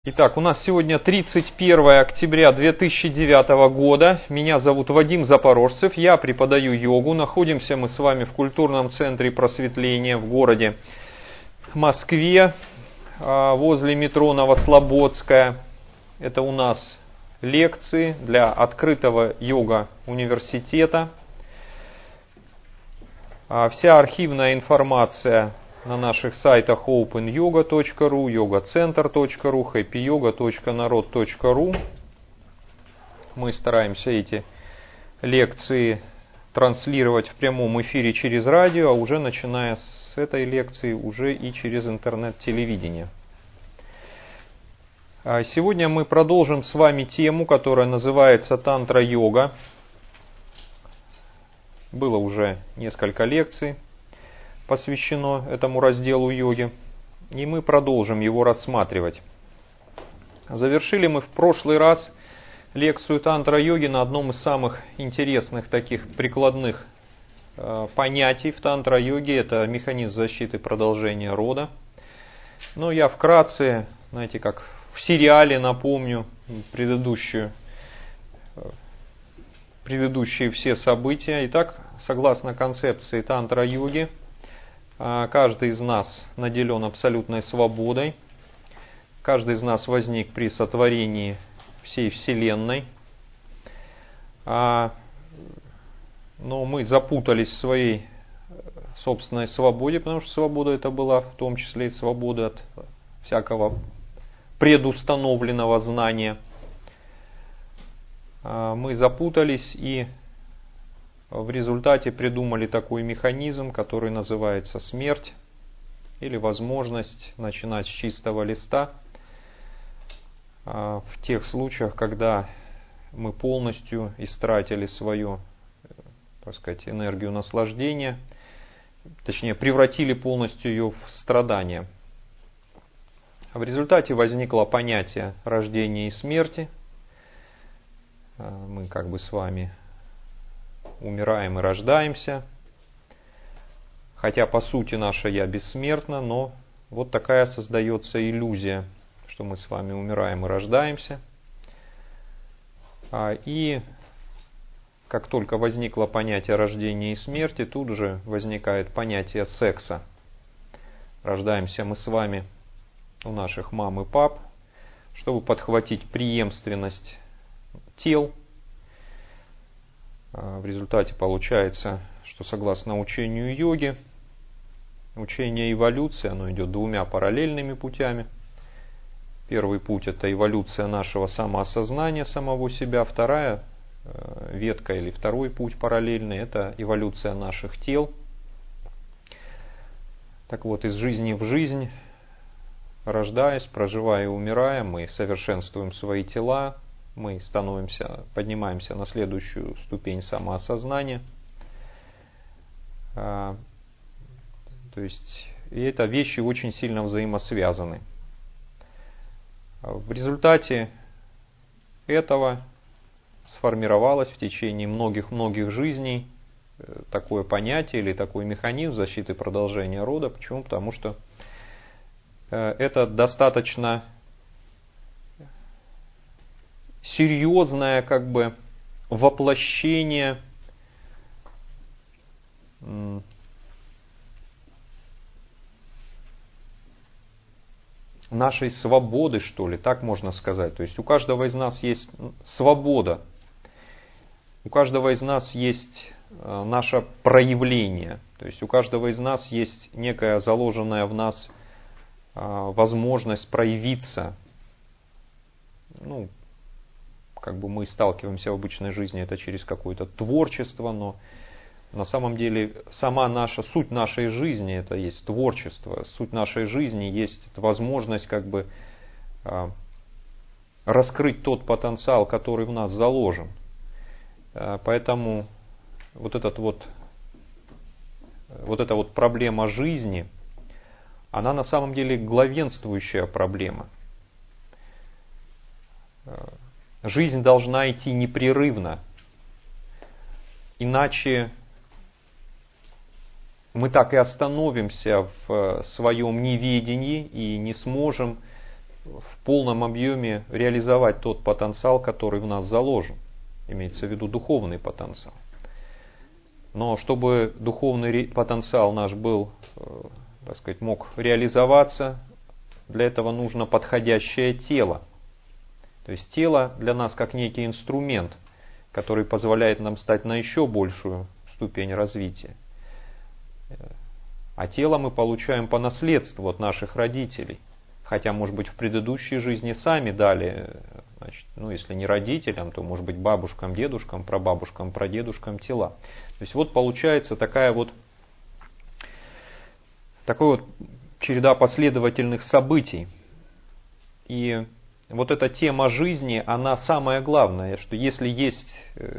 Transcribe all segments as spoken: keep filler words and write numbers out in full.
Итак, у нас сегодня тридцать первое октября две тысячи девятого года. Меня зовут Вадим Запорожцев, я преподаю йогу. Находимся мы с вами в культурном центре просветления в городе Москве, возле метро Новослободская. Это у нас лекции для открытого йога-университета. Вся архивная информация на наших сайтах оупен йога точка ру, йога центр точка ру, хэппи йога точка народ точка ру. Мы стараемся эти лекции транслировать в прямом эфире через радио, а уже начиная с этой лекции уже и через интернет-телевидение. Сегодня мы продолжим с вами тему, которая называется тантра-йога. Было уже несколько лекций посвящено этому разделу йоги, и мы продолжим его рассматривать. Завершили мы в прошлый раз лекцию тантра-йоги на одном из самых интересных таких прикладных э, понятий в тантра-йоге. Это механизм защиты продолжения рода. Но я вкратце, знаете, как в сериале напомню предыдущую, э, предыдущие все события. Итак, согласно концепции тантра-йоги, каждый из нас наделен абсолютной свободой. Каждый из нас возник при сотворении всей Вселенной. Но мы запутались в своей собственной свободе, потому что свобода это была в том числе и свобода от всякого предустановленного знания. Мы запутались и в результате придумали такой механизм, который называется смерть или возможность начинать с чистого листа в тех случаях, когда мы полностью истратили свою, так сказать, энергию наслаждения, точнее превратили полностью ее в страдание. В результате возникло понятие рождения и смерти. Мы как бы с вами умираем и рождаемся, хотя по сути наше «я» бессмертно, но вот такая создается иллюзия, что мы с вами умираем и рождаемся. И как только возникло понятие рождения и смерти, тут же возникает понятие секса. Рождаемся мы с вами у наших мам и пап, чтобы подхватить преемственность тел. В результате получается, что согласно учению йоги, учение эволюции, оно идет двумя параллельными путями. Первый путь – это эволюция нашего самоосознания, самого себя. Вторая ветка или второй путь параллельный – это эволюция наших тел. Так вот, из жизни в жизнь, рождаясь, проживая и умирая, мы совершенствуем свои тела, мы становимся, поднимаемся на следующую ступень самоосознания. То есть, и это вещи очень сильно взаимосвязаны. В результате этого сформировалось в течение многих-многих жизней такое понятие или такой механизм защиты продолжения рода. Почему? Потому что это достаточно серьезное как бы воплощение нашей свободы, что ли, так можно сказать. То есть у каждого из нас есть свобода, у каждого из нас есть наше проявление, то есть у каждого из нас есть некая заложенная в нас возможность проявиться. Ну, как бы мы сталкиваемся в обычной жизни это через какое-то творчество, но на самом деле сама наша суть нашей жизни это есть творчество, суть нашей жизни есть возможность как бы э, раскрыть тот потенциал, который в нас заложен. Э, поэтому вот этот вот вот эта вот проблема жизни, она на самом деле главенствующая проблема. Жизнь должна идти непрерывно, иначе мы так и остановимся в своем неведении и не сможем в полном объеме реализовать тот потенциал, который в нас заложен. Имеется в виду духовный потенциал. Но чтобы духовный потенциал наш был, так сказать, мог реализоваться, для этого нужно подходящее тело. То есть тело для нас как некий инструмент, который позволяет нам стать на еще большую ступень развития. А тело мы получаем по наследству от наших родителей. Хотя, может быть, в предыдущей жизни сами дали, значит, ну, если не родителям, то, может быть, бабушкам, дедушкам, прабабушкам, прадедушкам тела. То есть, вот получается такая вот, такой вот череда последовательных событий. И вот эта тема жизни, она самая главная, что если есть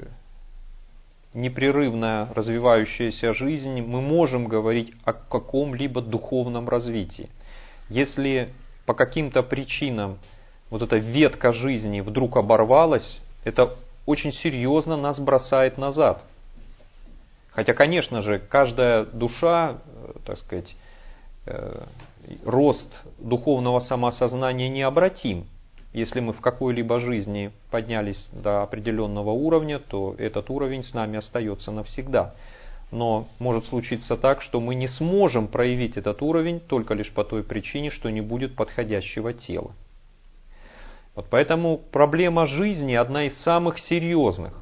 непрерывная развивающаяся жизнь, мы можем говорить о каком-либо духовном развитии. Если по каким-то причинам вот эта ветка жизни вдруг оборвалась, это очень серьезно нас бросает назад. Хотя, конечно же, каждая душа, так сказать, рост духовного самосознания необратим. Если мы в какой-либо жизни поднялись до определенного уровня, то этот уровень с нами остается навсегда. Но может случиться так, что мы не сможем проявить этот уровень только лишь по той причине, что не будет подходящего тела. Вот поэтому проблема жизни одна из самых серьезных.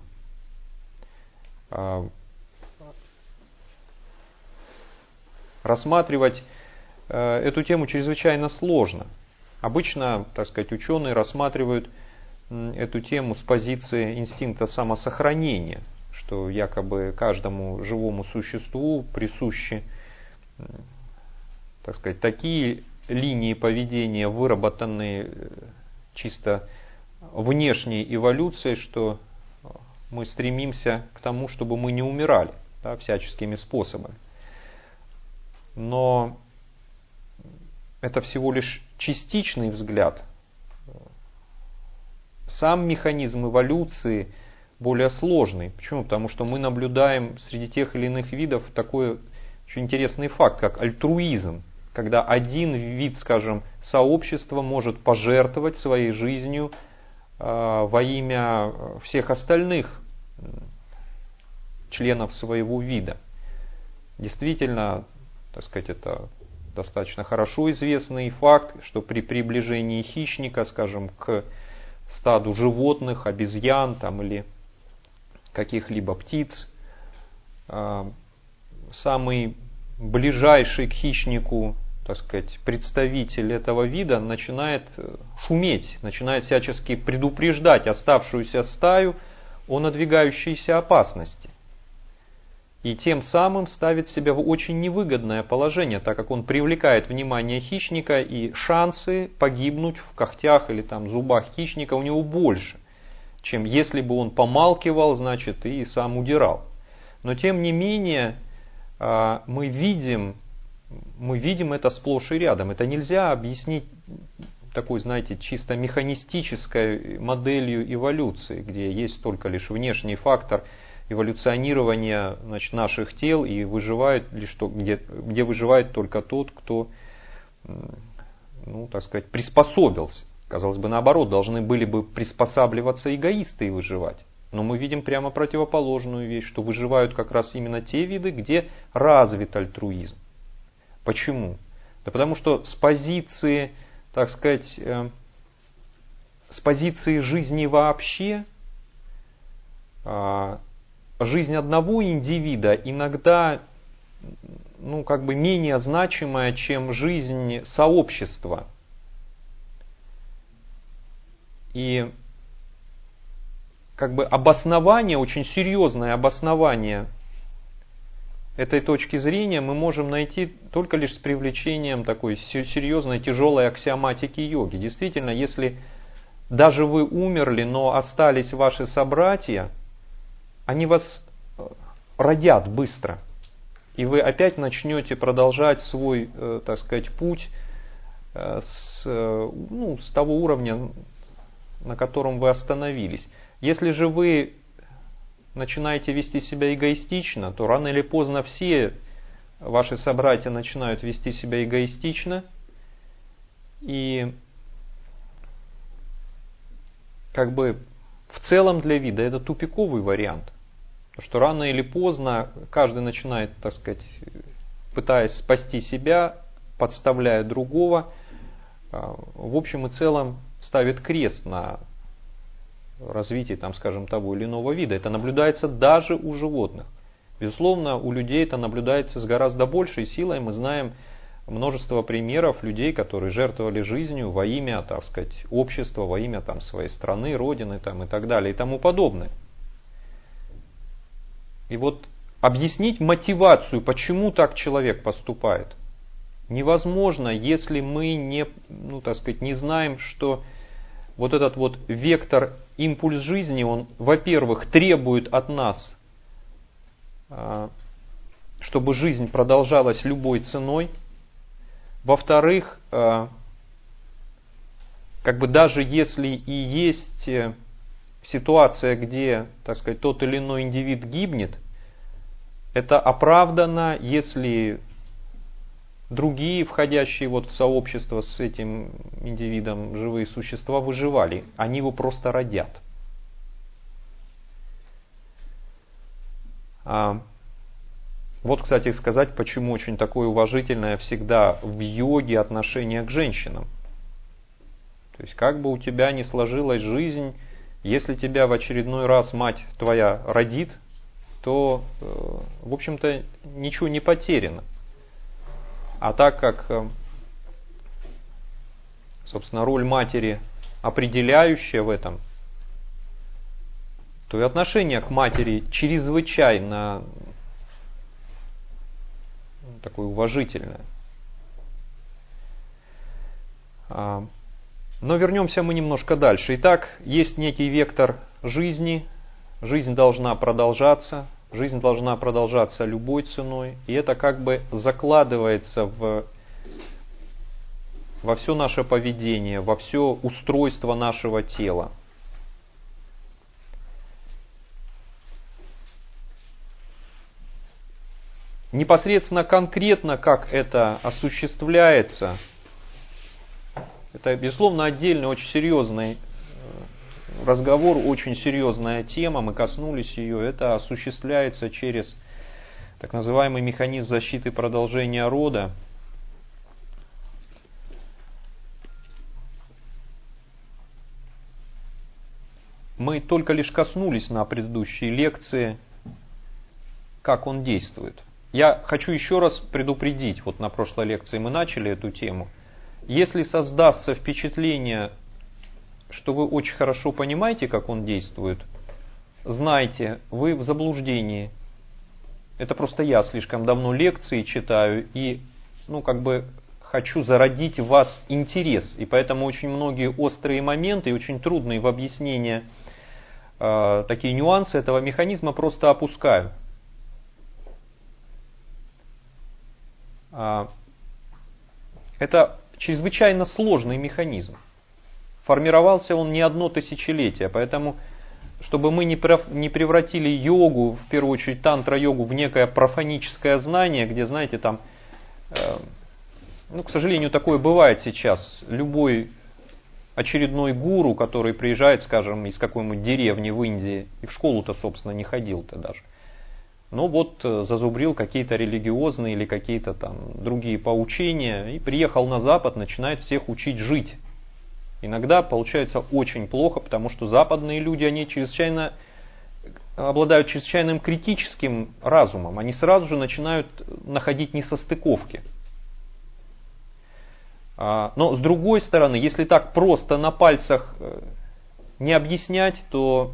Рассматривать эту тему чрезвычайно сложно. Обычно, так сказать, ученые рассматривают эту тему с позиции инстинкта самосохранения, что якобы каждому живому существу присущи, так сказать, такие линии поведения, выработанные чисто внешней эволюцией, что мы стремимся к тому, чтобы мы не умирали, да, всяческими способами. Но это всего лишь частичный взгляд. Сам механизм эволюции более сложный. Почему? Потому что мы наблюдаем среди тех или иных видов такой очень интересный факт, как альтруизм. Когда один вид, скажем, сообщества может пожертвовать своей жизнью э, во имя всех остальных членов своего вида. Действительно, так сказать, это достаточно хорошо известный факт, что при приближении хищника, скажем, к стаду животных, обезьян там, или каких-либо птиц, самый ближайший к хищнику, так сказать, представитель этого вида начинает шуметь, начинает всячески предупреждать оставшуюся стаю о надвигающейся опасности. И тем самым ставит себя в очень невыгодное положение, так как он привлекает внимание хищника, и шансы погибнуть в когтях или там зубах хищника у него больше, чем если бы он помалкивал, значит, и сам удирал. Но тем не менее мы видим, мы видим это сплошь и рядом. Это нельзя объяснить такой, знаете, чисто механистической моделью эволюции, где есть только лишь внешний фактор эволюционирования, значит, наших тел, и выживает лишь то, где, где выживает только тот, кто, ну, так сказать, приспособился. Казалось бы, наоборот, должны были бы приспосабливаться эгоисты и выживать. Но мы видим прямо противоположную вещь, что выживают как раз именно те виды, где развит альтруизм. Почему? Да потому что с позиции, так сказать, э, с позиции жизни вообще, э, жизнь одного индивида иногда, ну, как бы менее значимая, чем жизнь сообщества. И как бы обоснование, очень серьезное обоснование этой точки зрения мы можем найти только лишь с привлечением такой серьезной, тяжелой аксиоматики йоги. Действительно, если даже вы умерли, но остались ваши собратья, они вас родят быстро. И вы опять начнете продолжать свой, так сказать, путь с, ну, с того уровня, на котором вы остановились. Если же вы начинаете вести себя эгоистично, то рано или поздно все ваши собратья начинают вести себя эгоистично. И как бы в целом для вида это тупиковый вариант. Потому что рано или поздно каждый начинает, так сказать, пытаясь спасти себя, подставляя другого, в общем и целом ставит крест на развитии, там, скажем, того или иного вида. Это наблюдается даже у животных. Безусловно, у людей это наблюдается с гораздо большей силой. Мы знаем множество примеров людей, которые жертвовали жизнью во имя, так сказать, общества, во имя там, своей страны, родины там, и так далее и тому подобное. И вот объяснить мотивацию, почему так человек поступает, невозможно, если мы не, ну, так сказать, не знаем, что вот этот вот вектор, импульс жизни, он, во-первых, требует от нас, чтобы жизнь продолжалась любой ценой. Во-вторых, как бы даже если и есть ситуация, где, так сказать, тот или иной индивид гибнет, это оправдано, если другие, входящие вот в сообщество с этим индивидом, живые существа, выживали. Они его просто родят. Вот, кстати, сказать, почему очень такое уважительное всегда в йоге отношение к женщинам. То есть, как бы у тебя ни сложилась жизнь, если тебя в очередной раз мать твоя родит, то, в общем-то, ничего не потеряно. А так как, собственно, роль матери определяющая в этом, то и отношение к матери чрезвычайно такое уважительное. Но вернемся мы немножко дальше. Итак, есть некий вектор жизни. Жизнь должна продолжаться. Жизнь должна продолжаться любой ценой. И это как бы закладывается в, во все наше поведение, во все устройство нашего тела. Непосредственно конкретно, как это осуществляется, это, безусловно, отдельный, очень серьезный разговор, очень серьезная тема, мы коснулись ее. Это осуществляется через так называемый механизм защиты продолжения рода. Мы только лишь коснулись на предыдущей лекции, как он действует. Я хочу еще раз предупредить, вот на прошлой лекции мы начали эту тему. Если создастся впечатление, что вы очень хорошо понимаете, как он действует, знайте, вы в заблуждении. Это просто я слишком давно лекции читаю и, ну, как бы хочу зародить в вас интерес. И поэтому очень многие острые моменты и очень трудные в объяснении э, такие нюансы этого механизма просто опускаю. Это чрезвычайно сложный механизм. Формировался он не одно тысячелетие, поэтому, чтобы мы не превратили йогу, в первую очередь тантра-йогу, в некое профаническое знание, где, знаете, там, ну, к сожалению, такое бывает сейчас. Любой очередной гуру, который приезжает, скажем, из какой-нибудь деревни в Индии, и в школу-то, собственно, не ходил-то даже, но вот зазубрил какие-то религиозные или какие-то там другие поучения и приехал на Запад, начинает всех учить жить. Иногда получается очень плохо, потому что западные люди, они чрезвычайно обладают чрезвычайным критическим разумом. Они сразу же начинают находить несостыковки. Но с другой стороны, если так просто на пальцах не объяснять, то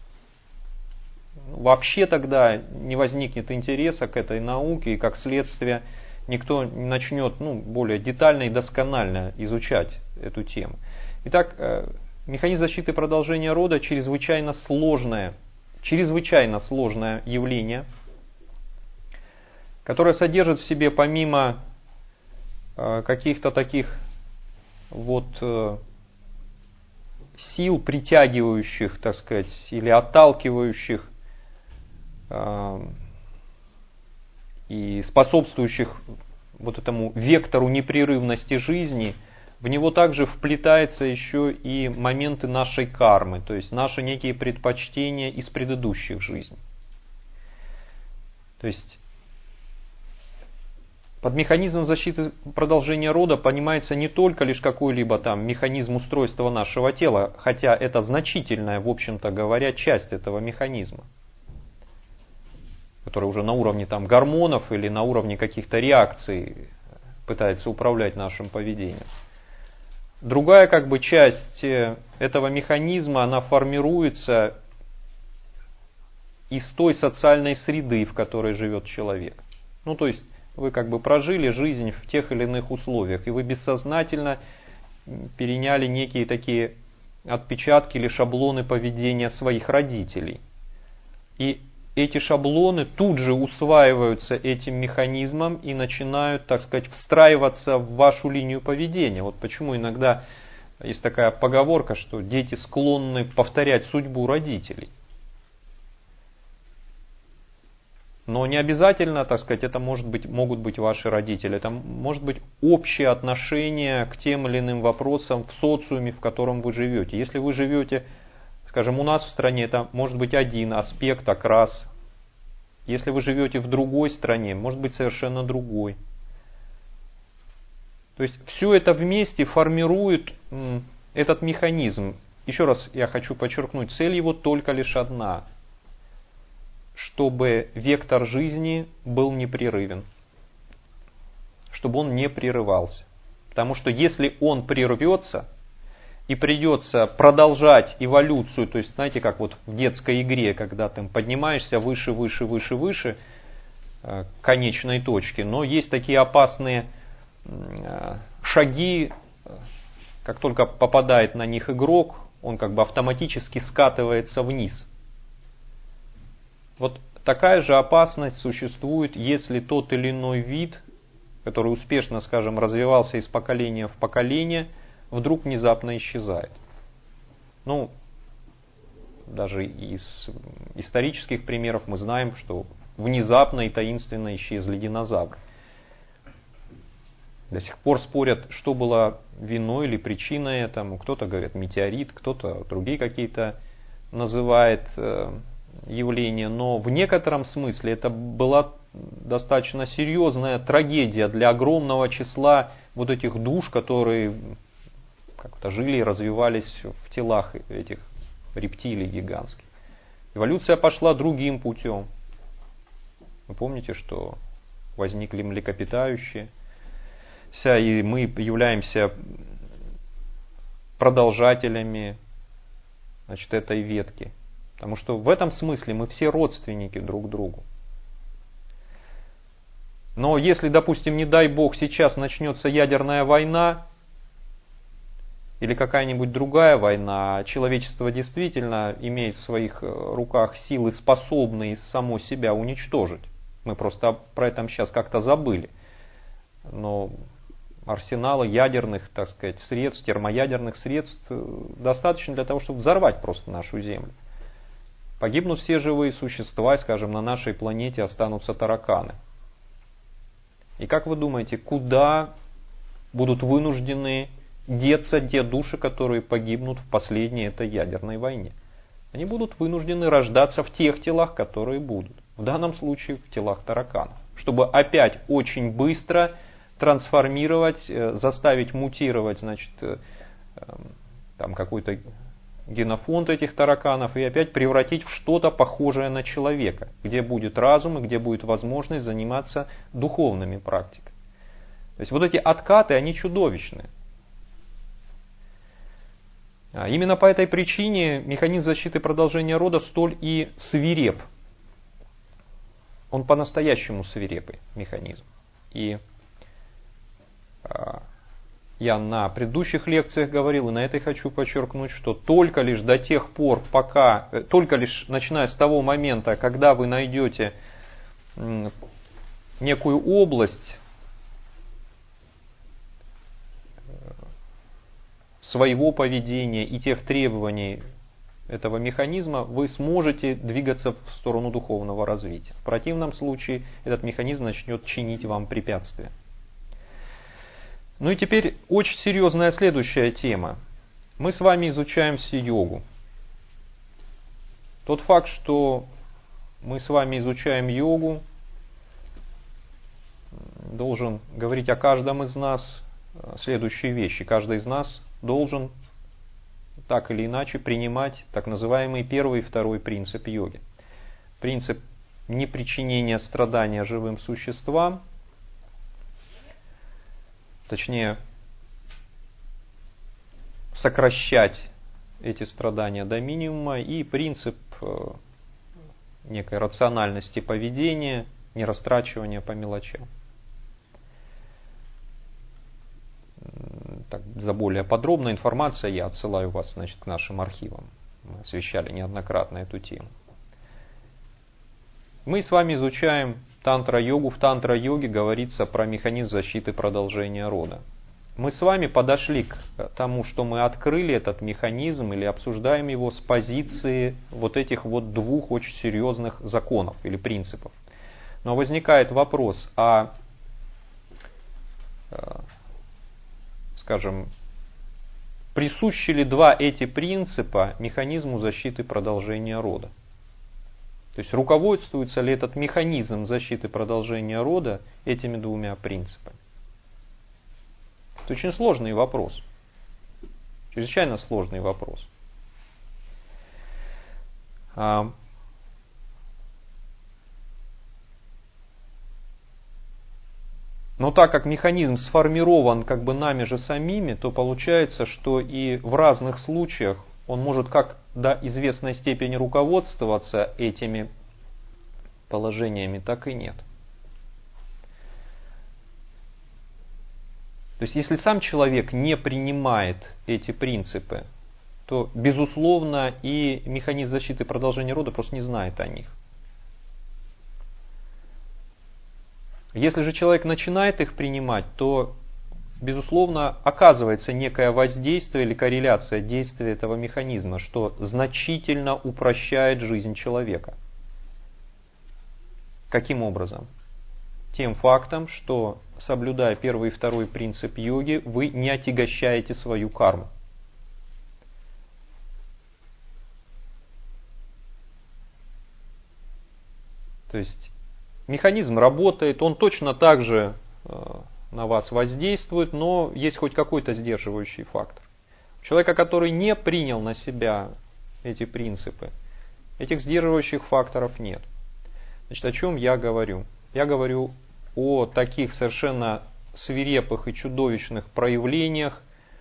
вообще тогда не возникнет интереса к этой науке, и как следствие никто не начнет, ну, более детально и досконально изучать эту тему. Итак, механизм защиты продолжения рода чрезвычайно сложное, чрезвычайно сложное явление, которое содержит в себе помимо каких-то таких вот сил, притягивающих, так сказать, или отталкивающих и способствующих вот этому вектору непрерывности жизни, в него также вплетается еще и моменты нашей кармы, то есть наши некие предпочтения из предыдущих жизней. То есть под механизмом защиты продолжения рода понимается не только лишь какой-либо там механизм устройства нашего тела, хотя это значительная, в общем-то говоря, часть этого механизма, который уже на уровне там гормонов или на уровне каких-то реакций пытается управлять нашим поведением. Другая как бы часть этого механизма, она формируется из той социальной среды, в которой живет человек. Ну, то есть вы как бы прожили жизнь в тех или иных условиях, и вы бессознательно переняли некие такие отпечатки или шаблоны поведения своих родителей. И эти шаблоны тут же усваиваются этим механизмом и начинают, так сказать, встраиваться в вашу линию поведения. Вот почему иногда есть такая поговорка, что дети склонны повторять судьбу родителей. Но не обязательно, так сказать, это может быть, могут быть ваши родители. Это может быть общее отношение к тем или иным вопросам в социуме, в котором вы живете. Если вы живете, скажем, у нас в стране, это может быть один аспект, окрас. Если вы живете в другой стране, может быть совершенно другой. То есть все это вместе формирует этот механизм. Еще раз я хочу подчеркнуть, цель его только лишь одна. Чтобы вектор жизни был непрерывен. Чтобы он не прерывался. Потому что если он прервется и придется продолжать эволюцию, то есть, знаете, как вот в детской игре, когда ты поднимаешься выше, выше, выше, выше к конечной точке, но есть такие опасные шаги, как только попадает на них игрок, он как бы автоматически скатывается вниз. Вот такая же опасность существует, если тот или иной вид, который успешно, скажем, развивался из поколения в поколение, вдруг внезапно исчезает. Ну, даже из исторических примеров мы знаем, что внезапно и таинственно исчезли динозавры. До сих пор спорят, что было виной или причиной этому. Кто-то говорит метеорит, кто-то другие какие-то называет явление, но в некотором смысле это была достаточно серьезная трагедия для огромного числа вот этих душ, которые как-то жили и развивались в телах этих рептилий гигантских. Эволюция пошла другим путем. Вы помните, что возникли млекопитающие, и мы являемся продолжателями, значит, этой ветки. Потому что в этом смысле мы все родственники друг другу. Но если, допустим, не дай бог, сейчас начнется ядерная война или какая-нибудь другая война, человечество действительно имеет в своих руках силы, способные само себя уничтожить. Мы просто про это сейчас как-то забыли. Но арсенала ядерных, так сказать, средств, термоядерных средств достаточно для того, чтобы взорвать просто нашу Землю. Погибнут все живые существа, и, скажем, на нашей планете останутся тараканы. И как вы думаете, куда будут вынуждены деться те души, которые погибнут в последней этой ядерной войне? Они будут вынуждены рождаться в тех телах, которые будут. В данном случае в телах тараканов. Чтобы опять очень быстро трансформировать, заставить мутировать, значит, там какой-то генофонд этих тараканов и опять превратить в что-то похожее на человека, где будет разум и где будет возможность заниматься духовными практиками. То есть вот эти откаты, они чудовищные. А именно по этой причине механизм защиты продолжения рода столь и свиреп. Он по-настоящему свирепый механизм. И я на предыдущих лекциях говорил, и на этой хочу подчеркнуть, что только лишь до тех пор, пока, только лишь начиная с того момента, когда вы найдете некую область своего поведения и тех требований этого механизма, вы сможете двигаться в сторону духовного развития. В противном случае этот механизм начнет чинить вам препятствия. Ну и теперь очень серьезная следующая тема. Мы с вами изучаем йогу. Тот факт, что мы с вами изучаем йогу, должен говорить о каждом из нас следующие вещи. Каждый из нас должен так или иначе принимать так называемый первый и второй принцип йоги. Принцип непричинения страдания живым существам, точнее, сокращать эти страдания до минимума, и принцип некой рациональности поведения, нерастрачивания по мелочам. Так, за более подробной информацией я отсылаю вас, значит, к нашим архивам. Мы освещали неоднократно эту тему. Мы с вами изучаем тантра-йогу. В тантра-йоге говорится про механизм защиты продолжения рода. Мы с вами подошли к тому, что мы открыли этот механизм или обсуждаем его с позиции вот этих вот двух очень серьезных законов или принципов. Но возникает вопрос, а, скажем, присущи ли два эти принципа механизму защиты продолжения рода? То есть руководствуется ли этот механизм защиты продолжения рода этими двумя принципами? Это очень сложный вопрос. Чрезвычайно сложный вопрос. Но так как механизм сформирован как бы нами же самими, то получается, что и в разных случаях он может как до известной степени руководствоваться этими положениями, так и нет. То есть, если сам человек не принимает эти принципы, то, безусловно, и механизм защиты продолжения рода просто не знает о них. Если же человек начинает их принимать, то, безусловно, оказывается некое воздействие или корреляция действия этого механизма, что значительно упрощает жизнь человека. Каким образом? Тем фактом, что, соблюдая первый и второй принцип йоги, вы не отягощаете свою карму. То есть механизм работает, он точно так же на вас воздействует, но есть хоть какой-то сдерживающий фактор. У человека, который не принял на себя эти принципы, этих сдерживающих факторов нет. Значит, о чем я говорю? Я говорю о таких совершенно свирепых и чудовищных проявлениях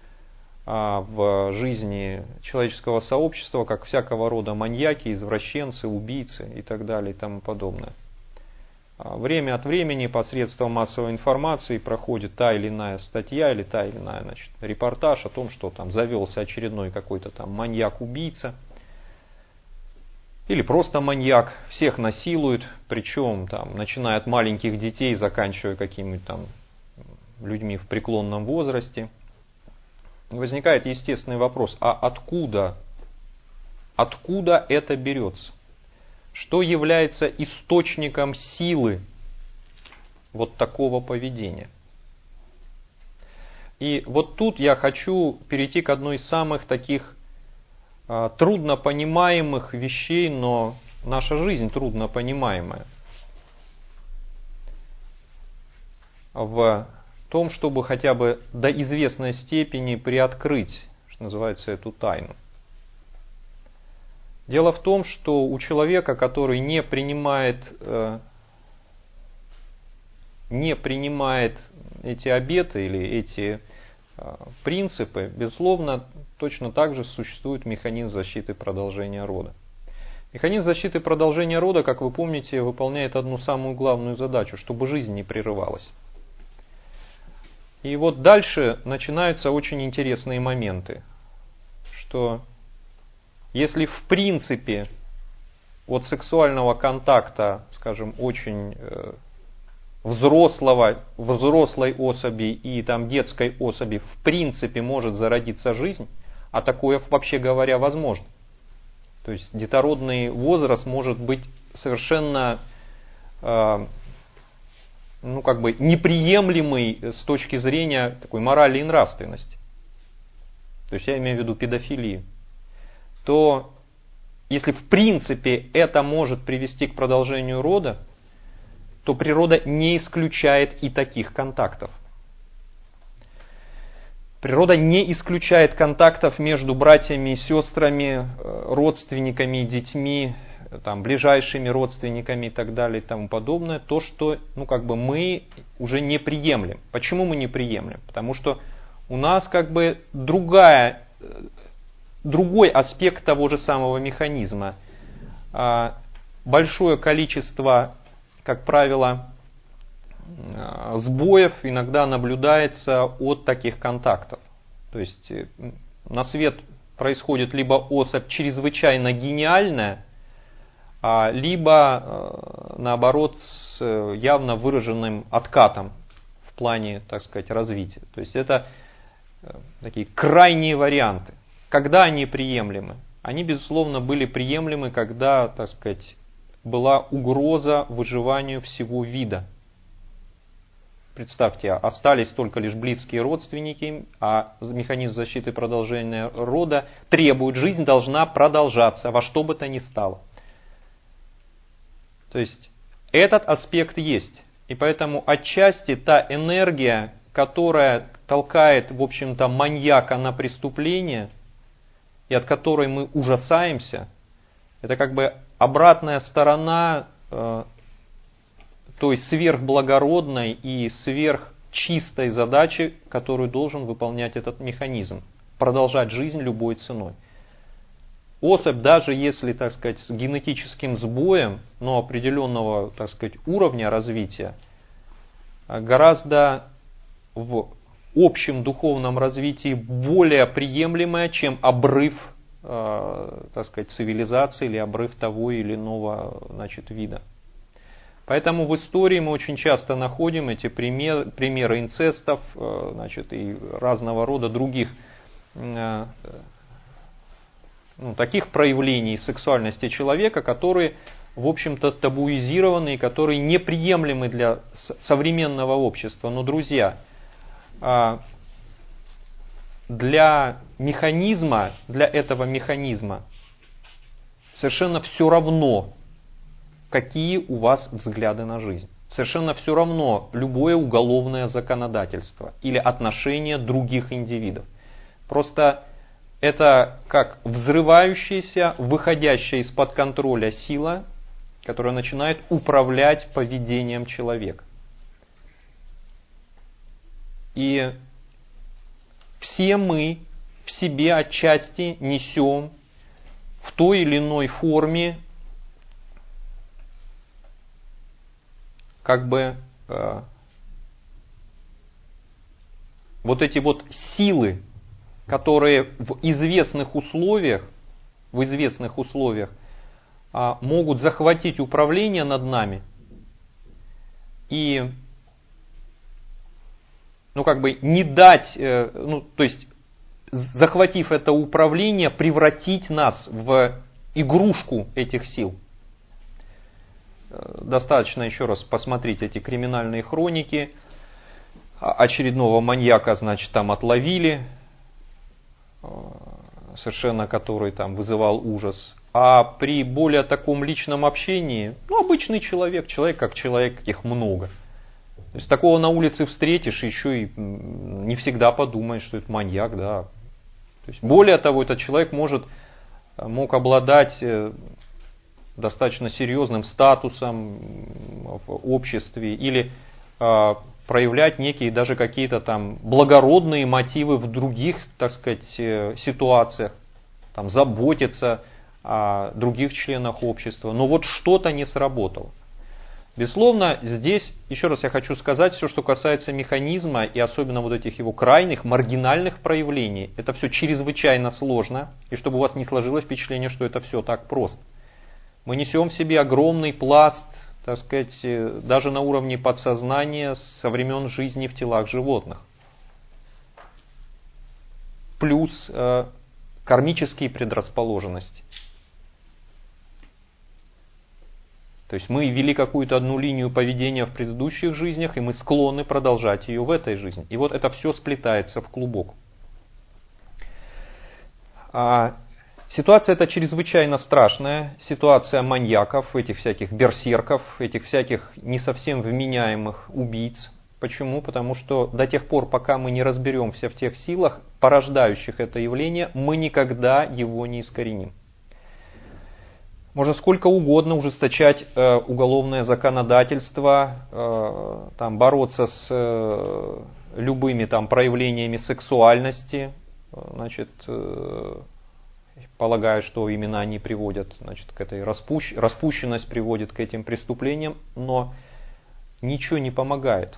в жизни человеческого сообщества, как всякого рода маньяки, извращенцы, убийцы и так далее и тому подобное. Время от времени посредством массовой информации проходит та или иная статья или та или иная, значит, репортаж о том, что там завелся очередной какой-то там маньяк-убийца. Или просто маньяк, всех насилует, причем там, начиная от маленьких детей, заканчивая какими-то там людьми в преклонном возрасте. Возникает естественный вопрос, а откуда, откуда это берется? Что является источником силы вот такого поведения? И вот тут я хочу перейти к одной из самых таких трудно понимаемых вещей, но наша жизнь трудно понимаемая. В том, чтобы хотя бы до известной степени приоткрыть, что называется, эту тайну. Дело в том, что у человека, который не принимает, не принимает эти обеты или эти принципы, безусловно, точно так же существует механизм защиты продолжения рода. Механизм защиты продолжения рода, как вы помните, выполняет одну самую главную задачу, чтобы жизнь не прерывалась. И вот дальше начинаются очень интересные моменты, что если в принципе от сексуального контакта, скажем, очень взрослого, взрослой особи и там детской особи в принципе может зародиться жизнь, а такое, вообще говоря, возможно. То есть детородный возраст может быть совершенно э, ну, как бы неприемлемый с точки зрения такой морали и нравственности, то есть я имею в виду педофилию, то если в принципе это может привести к продолжению рода, то природа не исключает и таких контактов. Природа не исключает контактов между братьями и сестрами, родственниками и детьми, там, ближайшими родственниками и так далее и тому подобное. То, что ну, как бы мы уже не приемлем. Почему мы не приемлем? Потому что у нас как бы другая, другой аспект того же самого механизма. Большое количество, как правило, сбоев иногда наблюдается от таких контактов. То есть на свет происходит либо особь чрезвычайно гениальная, либо наоборот с явно выраженным откатом в плане, так сказать, развития. То есть это такие крайние варианты. Когда они приемлемы? Они, безусловно, были приемлемы, когда, так сказать, была угроза выживанию всего вида. Представьте, остались только лишь близкие родственники, а механизм защиты продолжения рода требует, жизнь должна продолжаться во что бы то ни стало. То есть этот аспект есть. И поэтому отчасти та энергия, которая толкает, в общем-то, маньяка на преступление, и от которой мы ужасаемся, это как бы обратная сторона э, той сверхблагородной и сверхчистой задачи, которую должен выполнять этот механизм. Продолжать жизнь любой ценой. Особь, даже если, так сказать, с генетическим сбоем, но определенного, так сказать, уровня развития, гораздо в общем духовном развитии более приемлемая, чем обрыв, э, так сказать, цивилизации или обрыв того или иного, значит, вида. Поэтому в истории мы очень часто находим эти примеры, примеры инцестов, э, значит, и разного рода других э, ну, таких проявлений сексуальности человека, которые, в общем-то, табуизированы и которые неприемлемы для современного общества. Но, друзья, для механизма, для этого механизма совершенно все равно, какие у вас взгляды на жизнь. Совершенно все равно любое уголовное законодательство или отношение других индивидов. Просто это как взрывающаяся, выходящая из-под контроля сила, которая начинает управлять поведением человека. И все мы в себе отчасти несем в той или иной форме как бы э, вот эти вот силы, которые в известных условиях, в известных условиях э, могут захватить управление над нами и ну, как бы не дать, э, ну, то есть, захватив это управление, превратить нас в игрушку этих сил. Достаточно еще раз посмотреть эти криминальные хроники. Очередного маньяка, значит, там отловили, совершенно который там вызывал ужас. А при более таком личном общении, ну, обычный человек, человек как человек, каких много. То есть такого на улице встретишь, еще и не всегда подумаешь, что это маньяк, да. То есть, более того, этот человек может, мог обладать достаточно серьезным статусом в обществе или э, проявлять некие даже какие-то там благородные мотивы в других, так сказать, ситуациях, там, заботиться о других членах общества. Но вот что-то не сработало. Безусловно, здесь, еще раз я хочу сказать, все, что касается механизма и особенно вот этих его крайних, маргинальных проявлений, это все чрезвычайно сложно, и чтобы у вас не сложилось впечатление, что это все так просто. Мы несем в себе огромный пласт, так сказать, даже на уровне подсознания со времен жизни в телах животных. Плюс э, кармические предрасположенности. То есть мы вели какую-то одну линию поведения в предыдущих жизнях, и мы склонны продолжать ее в этой жизни. И вот это все сплетается в клубок. А ситуация эта чрезвычайно страшная. Ситуация маньяков, этих всяких берсерков, этих всяких не совсем вменяемых убийц. Почему? Потому что до тех пор, пока мы не разберемся в тех силах, порождающих это явление, мы никогда его не искореним. Можно сколько угодно ужесточать э, уголовное законодательство, э, там, бороться с э, любыми там, проявлениями сексуальности, значит, э, полагаю, что именно они приводят, значит, к этой распущ... распущенность приводит к этим преступлениям, но ничего не помогает.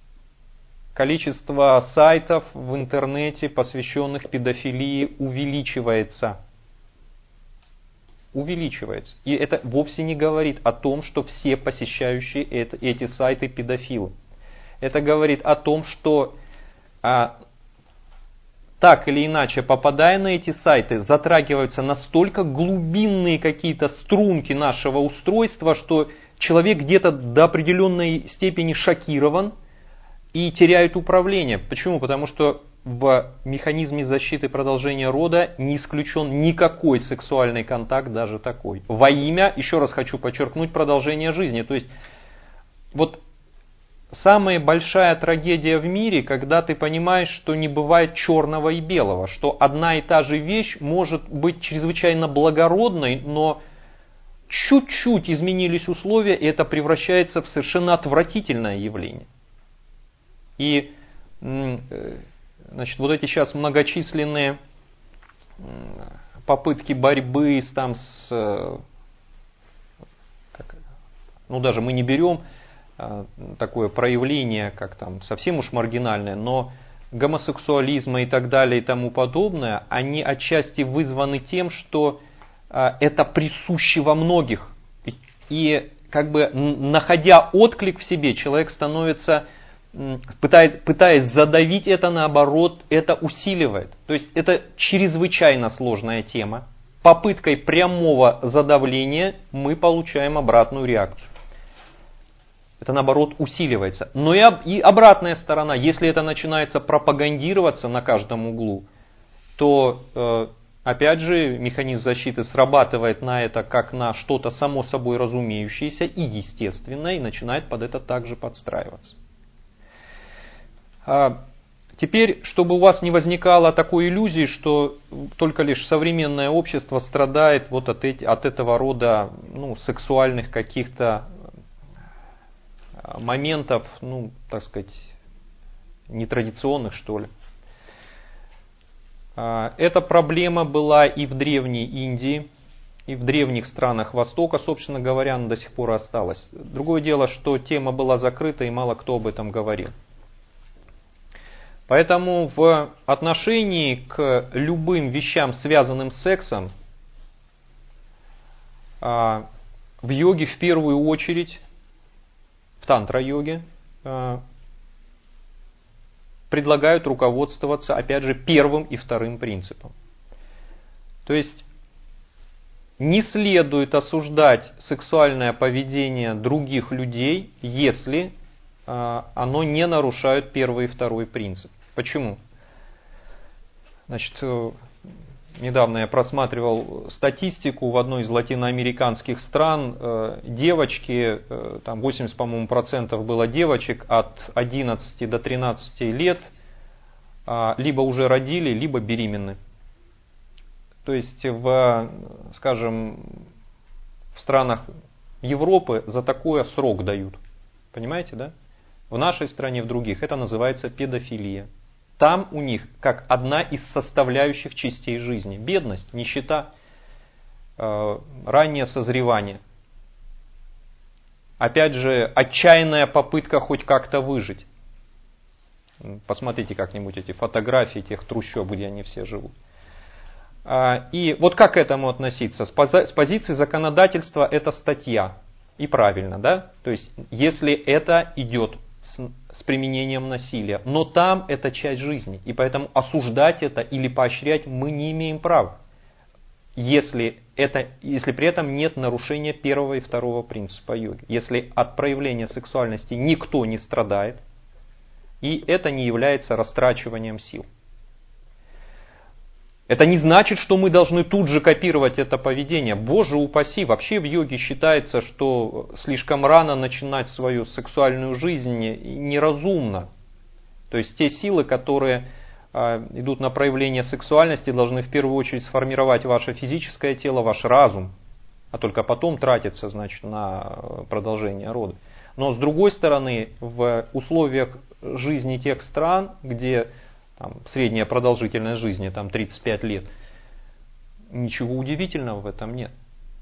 Количество сайтов в интернете, посвященных педофилии, увеличивается. Увеличивается. И это вовсе не говорит о том, что все посещающие это, эти сайты педофилы. Это говорит о том, что а, так или иначе, попадая на эти сайты, затрагиваются настолько глубинные какие-то струнки нашего устройства, что человек где-то до определенной степени шокирован и теряет управление. Почему? Потому что в механизме защиты продолжения рода не исключен никакой сексуальный контакт, даже такой. Во имя, еще раз хочу подчеркнуть, продолжения жизни. То есть, вот самая большая трагедия в мире, когда ты понимаешь, что не бывает черного и белого, что одна и та же вещь может быть чрезвычайно благородной, но чуть-чуть изменились условия, и это превращается в совершенно отвратительное явление. И значит, вот эти сейчас многочисленные попытки борьбы с, там, с как, ну даже мы не берем такое проявление, как там совсем уж маргинальное, но гомосексуализма и так далее и тому подобное, они отчасти вызваны тем, что это присуще во многих. И, и как бы находя отклик в себе, человек становится, пытаясь, пытаясь задавить это, наоборот, это усиливает. То есть это чрезвычайно сложная тема. Попыткой прямого задавления мы получаем обратную реакцию. Это, наоборот, усиливается. Но и, и обратная сторона, если это начинается пропагандироваться на каждом углу, то, э, опять же, механизм защиты срабатывает на это как на что-то само собой разумеющееся и естественное, и начинает под это также подстраиваться. А теперь, чтобы у вас не возникало такой иллюзии, что только лишь современное общество страдает вот от, эти, от этого рода ну, сексуальных каких-то моментов, ну, так сказать, нетрадиционных, что ли. Эта проблема была и в Древней Индии, и в древних странах Востока, собственно говоря, она до сих пор осталась. Другое дело, что тема была закрыта, и мало кто об этом говорил. Поэтому в отношении к любым вещам, связанным с сексом, в йоге в первую очередь, в тантра-йоге, предлагают руководствоваться, опять же, первым и вторым принципом. То есть, не следует осуждать сексуальное поведение других людей, если оно не нарушает первый и второй принцип. Почему? Значит, недавно я просматривал статистику в одной из латиноамериканских стран. Девочки, там восемьдесят, по-моему, процентов было девочек от одиннадцати до тринадцати лет, либо уже родили, либо беременны. То есть, в, скажем, в странах Европы за такое срок дают. Понимаете, да? В нашей стране, в других, это называется педофилия. Там у них как одна из составляющих частей жизни. Бедность, нищета, э, раннее созревание. Опять же, отчаянная попытка хоть как-то выжить. Посмотрите как-нибудь эти фотографии тех трущоб, где они все живут. И вот как к этому относиться? С позиции законодательства это статья. И правильно, да? То есть, если это идет с применением насилия. Но там это часть жизни. И поэтому осуждать это или поощрять мы не имеем права. если, это, если при этом нет нарушения первого и второго принципа йоги. Если от проявления сексуальности никто не страдает, и это не является растрачиванием сил. Это не значит, что мы должны тут же копировать это поведение. Боже упаси, вообще в йоге считается, что слишком рано начинать свою сексуальную жизнь неразумно. То есть те силы, которые идут на проявление сексуальности, должны в первую очередь сформировать ваше физическое тело, ваш разум, а только потом тратиться, значит, на продолжение рода. Но с другой стороны, в условиях жизни тех стран, где там, средняя продолжительность жизни там, тридцать пять лет, ничего удивительного в этом нет.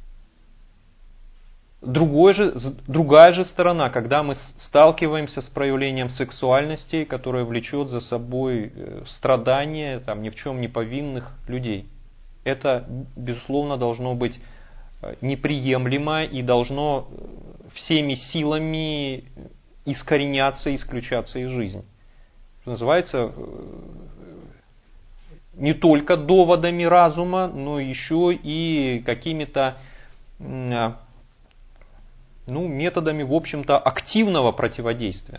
Другой же, другая же сторона, когда мы сталкиваемся с проявлением сексуальности, которая влечет за собой страдания там, ни в чем не повинных людей. Это, безусловно, должно быть неприемлемо и должно всеми силами искореняться, исключаться из жизни. Что называется, не только доводами разума, но еще и какими-то ну, методами, в общем-то, активного противодействия.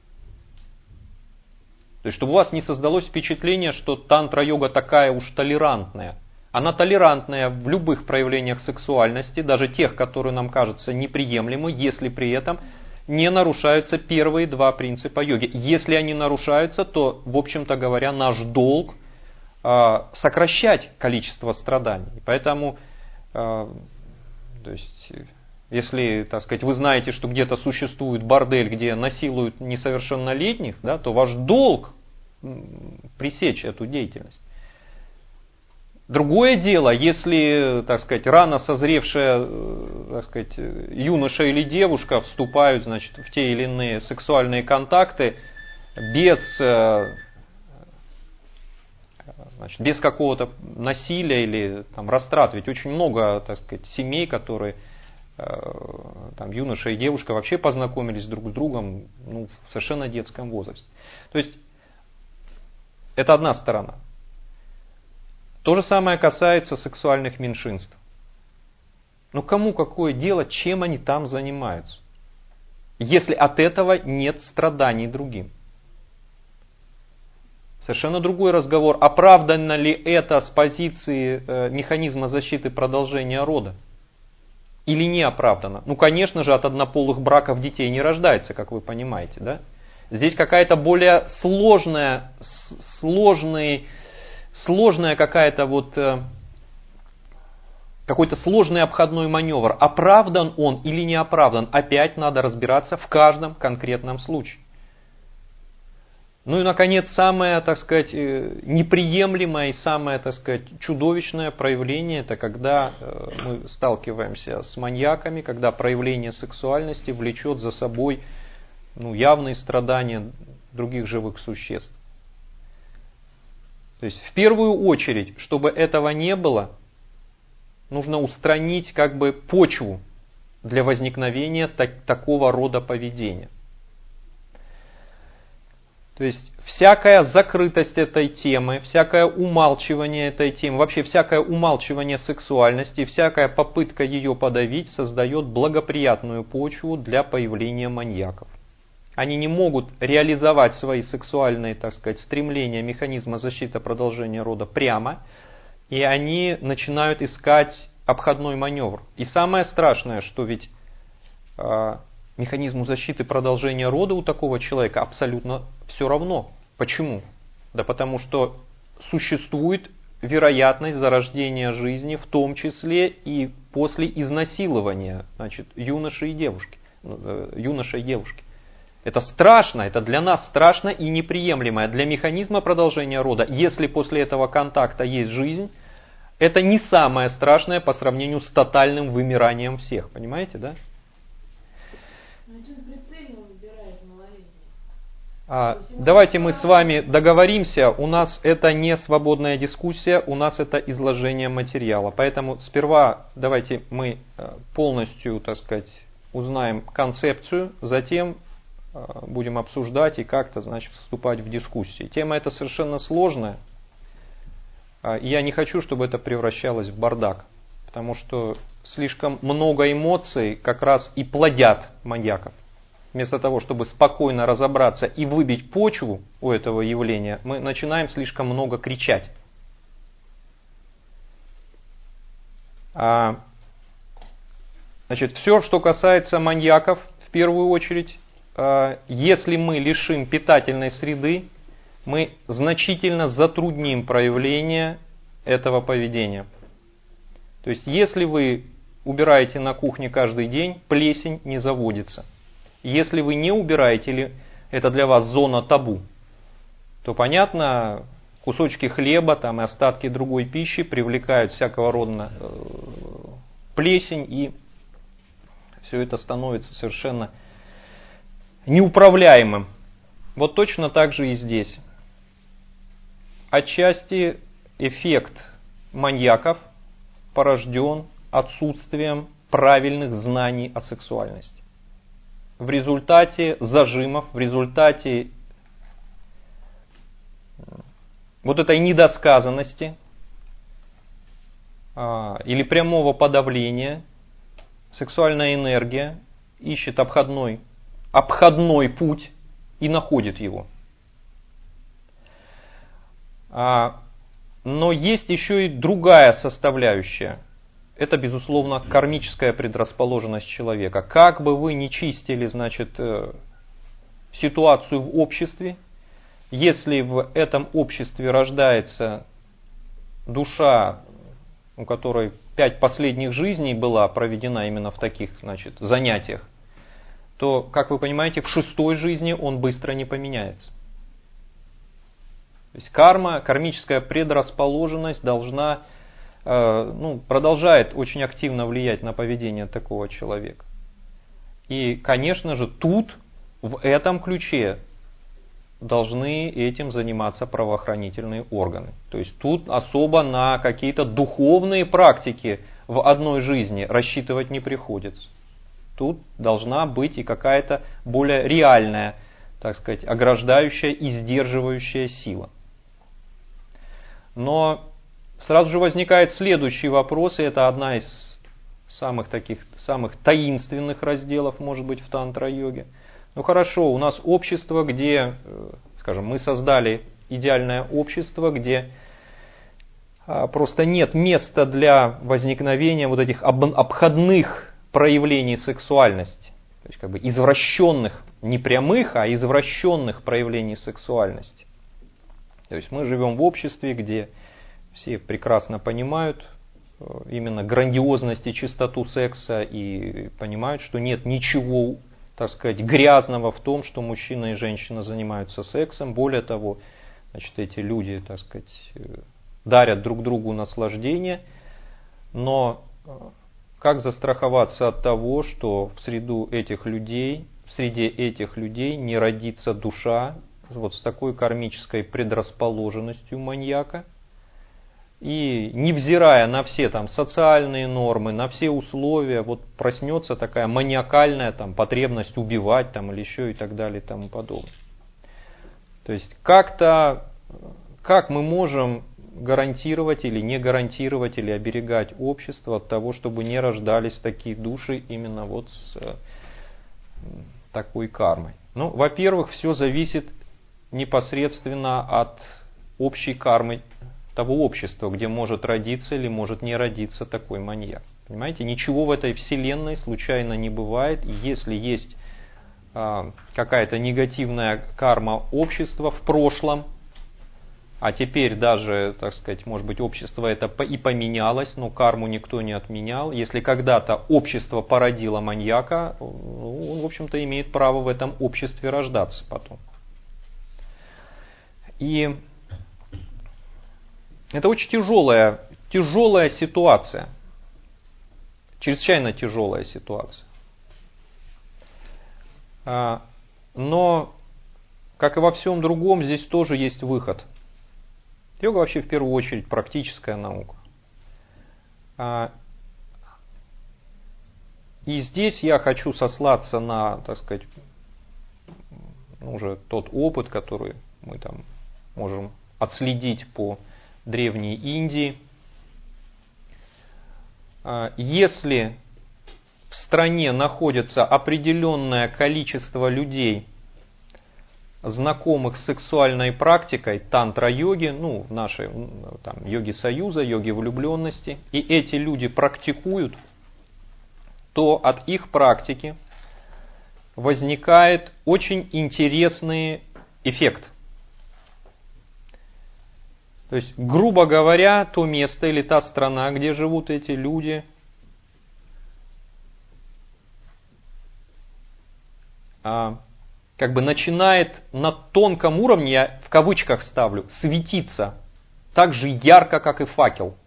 То есть, чтобы у вас не создалось впечатление, что тантра-йога такая уж толерантная. Она толерантная в любых проявлениях сексуальности, даже тех, которые нам кажутся неприемлемы, если при этом не нарушаются первые два принципа йоги. Если они нарушаются, то, в общем-то говоря, наш долг э, сокращать количество страданий. Поэтому, э, то есть, если, так сказать, вы знаете, что где-то существует бордель, где насилуют несовершеннолетних, да, то ваш долг пресечь эту деятельность. Другое дело, если, так сказать, рано созревшая, так сказать, юноша или девушка вступают, значит, в те или иные сексуальные контакты без, значит, без какого-то насилия или там, растрат. Ведь очень много, так сказать, семей, которые там, юноша и девушка вообще познакомились друг с другом ну, в совершенно детском возрасте. То есть это одна сторона. То же самое касается сексуальных меньшинств. Но кому какое дело, чем они там занимаются, если от этого нет страданий другим? Совершенно другой разговор, оправдано ли это с позиции э, механизма защиты продолжения рода или не оправдано. Ну, конечно же, от однополых браков детей не рождается, как вы понимаете, да? Здесь какая-то более сложная, сложный, сложная какая-то вот, какой-то сложный обходной маневр. Оправдан он или не оправдан, опять надо разбираться в каждом конкретном случае. Ну и, наконец, самое, так сказать, неприемлемое и самое, так сказать, чудовищное проявление, это когда мы сталкиваемся с маньяками, когда проявление сексуальности влечет за собой ну, явные страдания других живых существ. То есть, в первую очередь, чтобы этого не было, нужно устранить как бы почву для возникновения так, такого рода поведения. То есть, всякая закрытость этой темы, всякое умалчивание этой темы, вообще всякое умалчивание сексуальности, всякая попытка ее подавить создает благоприятную почву для появления маньяков. Они не могут реализовать свои сексуальные, так сказать, стремления механизма защиты продолжения рода прямо, и они начинают искать обходной маневр. И самое страшное, что ведь э, механизму защиты продолжения рода у такого человека абсолютно все равно. Почему? Да потому что существует вероятность зарождения жизни, в том числе и после изнасилования, значит, юноши и девушки, э, юноши и девушки. Это страшно, это для нас страшно и неприемлемо. Для механизма продолжения рода, если после этого контакта есть жизнь, это не самое страшное по сравнению с тотальным вымиранием всех. Понимаете, да? А, давайте мы с вами договоримся, у нас это не свободная дискуссия, у нас это изложение материала. Поэтому сперва давайте мы полностью, так сказать, узнаем концепцию, затем будем обсуждать и как-то, значит, вступать в дискуссии. Тема эта совершенно сложная. И я не хочу, чтобы это превращалось в бардак, потому что слишком много эмоций как раз и плодят маньяков. Вместо того, чтобы спокойно разобраться и выбить почву у этого явления, мы начинаем слишком много кричать. А, значит, все, что касается маньяков, в первую очередь, а, если мы лишим питательной среды, мы значительно затрудним проявление этого поведения. То есть, если вы убираете на кухне каждый день, плесень не заводится. Если вы не убираете, или это для вас зона табу, то понятно, кусочки хлеба там, и остатки другой пищи привлекают всякого рода плесень, и все это становится совершенно неуправляемым. Вот точно так же и здесь. Отчасти эффект маньяков порожден отсутствием правильных знаний о сексуальности. В результате зажимов, в результате вот этой недосказанности а, или прямого подавления сексуальная энергия ищет обходной, обходной путь и находит его. А, но есть еще и другая составляющая. Это, безусловно, кармическая предрасположенность человека. Как бы вы ни чистили, значит, ситуацию в обществе, если в этом обществе рождается душа, у которой пять последних жизней была проведена именно в таких, значит, занятиях, то, как вы понимаете, в шестой жизни он быстро не поменяется. То есть карма, кармическая предрасположенность должна ну, продолжает очень активно влиять на поведение такого человека. И, конечно же, тут, в этом ключе, должны этим заниматься правоохранительные органы. То есть тут особо на какие-то духовные практики в одной жизни рассчитывать не приходится. Тут должна быть и какая-то более реальная, так сказать, ограждающая и сдерживающая сила. Но сразу же возникает следующий вопрос, и это одна из самых таких, самых таинственных разделов, может быть, в тантра-йоге. Ну хорошо, у нас общество, где, скажем, мы создали идеальное общество, где просто нет места для возникновения вот этих обходных проявлений сексуальности. То есть как бы извращенных, не прямых, а извращенных проявлений сексуальности. То есть мы живем в обществе, где все прекрасно понимают именно грандиозность и чистоту секса и понимают, что нет ничего, так сказать, грязного в том, что мужчина и женщина занимаются сексом. Более того, значит, эти люди, так сказать, дарят друг другу наслаждение. Но как застраховаться от того, что в среду этих людей, в среде этих людей не родится душа вот с такой кармической предрасположенностью маньяка? И невзирая на все там социальные нормы, на все условия, вот проснется такая маниакальная там потребность убивать там или еще и так далее и тому подобное. То есть как-то, как мы можем гарантировать или не гарантировать или оберегать общество от того, чтобы не рождались такие души именно вот с э, такой кармой? Ну, во-первых, все зависит непосредственно от общей кармы того общества, где может родиться или может не родиться такой маньяк. Понимаете, ничего в этой вселенной случайно не бывает. И если есть а, какая-то негативная карма общества в прошлом, а теперь даже, так сказать, может быть, общество это и поменялось, но карму никто не отменял. Если когда-то общество породило маньяка, ну, он, в общем-то, имеет право в этом обществе рождаться потом. И это очень тяжелая, тяжелая ситуация. Чрезвычайно тяжелая ситуация. Но, как и во всем другом, здесь тоже есть выход. Йога вообще в первую очередь практическая наука. И здесь я хочу сослаться на, так сказать, уже тот опыт, который мы там можем отследить по Древней Индии. Если в стране находится определенное количество людей, знакомых с сексуальной практикой тантра-йоги, ну, в нашей там, йоги союза, йоги влюбленности, и эти люди практикуют, то от их практики возникает очень интересный эффект. То есть, грубо говоря, то место или та страна, где живут эти люди, как бы начинает на тонком уровне, я в кавычках ставлю, светиться так же ярко, как и факел.